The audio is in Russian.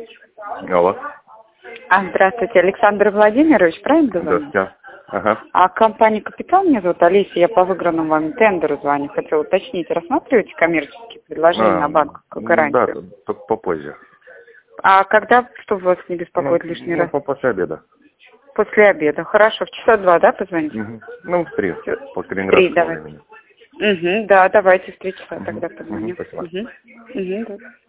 Алло. Здравствуйте, Александр Владимирович, правильно говорю? Здравствуйте. Ага. Компания «Капитал», меня зовут Олеся, я по выигранному вами тендеру звоню. Хотела уточнить, рассматриваете коммерческие предложения на банковскую гарантию? Да, только попозже. Когда, чтобы вас не беспокоить лишний раз? После обеда. После обеда. Хорошо, в часа 2, да, позвоните? В 3, по В 3, калининградскому давай. времени. Да, давайте в 3 часа тогда позвоню. Спасибо. Да.